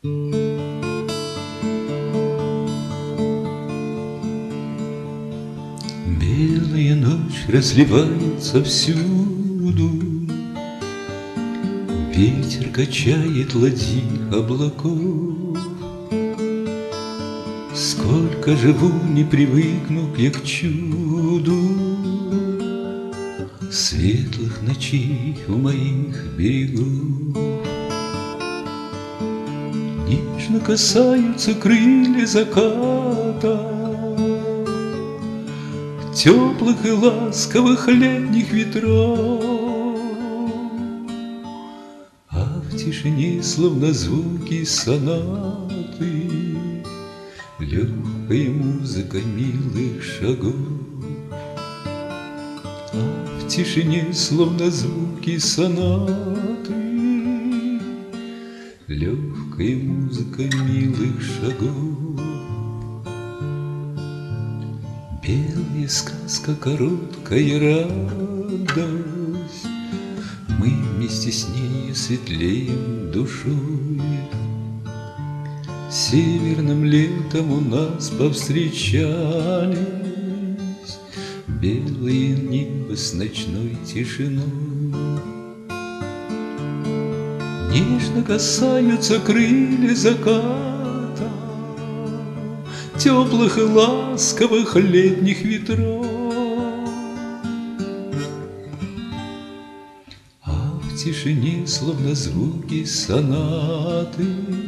Белая ночь разливается всюду, ветер качает ладьи облаков. Сколько живу, не привыкну я к чуду светлых ночей у моих берегов. Нежно касаются крылья заката теплых и ласковых летних ветров, а в тишине, словно звуки сонаты, легкая музыка милых шагов. А в тишине, словно звуки сонаты, легкая музыка милых шагов. Белая сказка, короткая радость, мы вместе с нею светлеем душой. Северным летом у нас повстречались белое небо с ночной тишиной. Нежно касаются крылья заката теплых и ласковых летних ветров, а в тишине, словно звуки сонаты,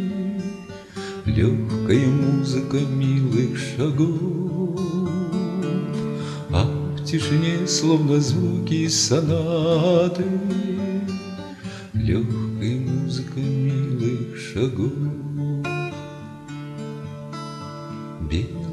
легкая музыка милых шагов. А в тишине, словно звуки сонаты, легкая музыка милых шагов. Белая